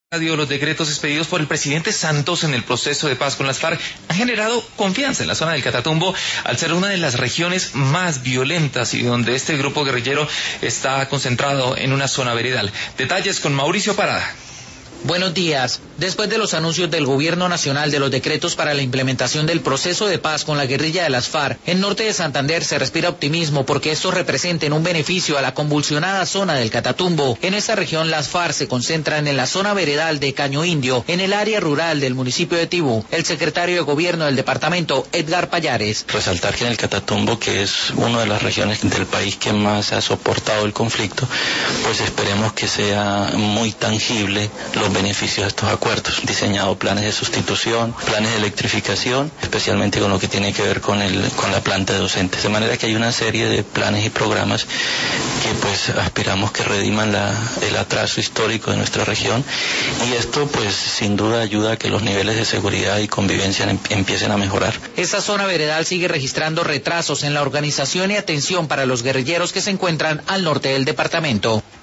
Los decretos expedidos por el presidente Santos en el proceso de paz con las FARC han generado confianza en la zona del Catatumbo, al ser una de las regiones más violentas y donde este grupo guerrillero está concentrado en una zona veredal. Detalles con Mauricio Parada. Buenos días. Después de los anuncios del Gobierno Nacional de los decretos para la implementación del proceso de paz con la guerrilla de las FARC, en norte de Santander se respira optimismo porque estos representen un beneficio a la convulsionada zona del Catatumbo. En esta región las FARC se concentran en la zona veredal de Caño Indio, en el área rural del municipio de Tibú. El secretario de Gobierno del departamento, Edgar Payares. Resaltar que en el Catatumbo, que es una de las regiones del país que más ha soportado el conflicto, pues esperemos que sea muy tangible los beneficios de estos acuerdos. Diseñado planes de sustitución, planes de electrificación, especialmente con lo que tiene que ver con la planta de docentes. De manera que hay una serie de planes y programas que pues aspiramos que rediman el atraso histórico de nuestra región, y esto pues sin duda ayuda a que los niveles de seguridad y convivencia empiecen a mejorar. Esta zona veredal sigue registrando retrasos en la organización y atención para los guerrilleros que se encuentran al norte del departamento.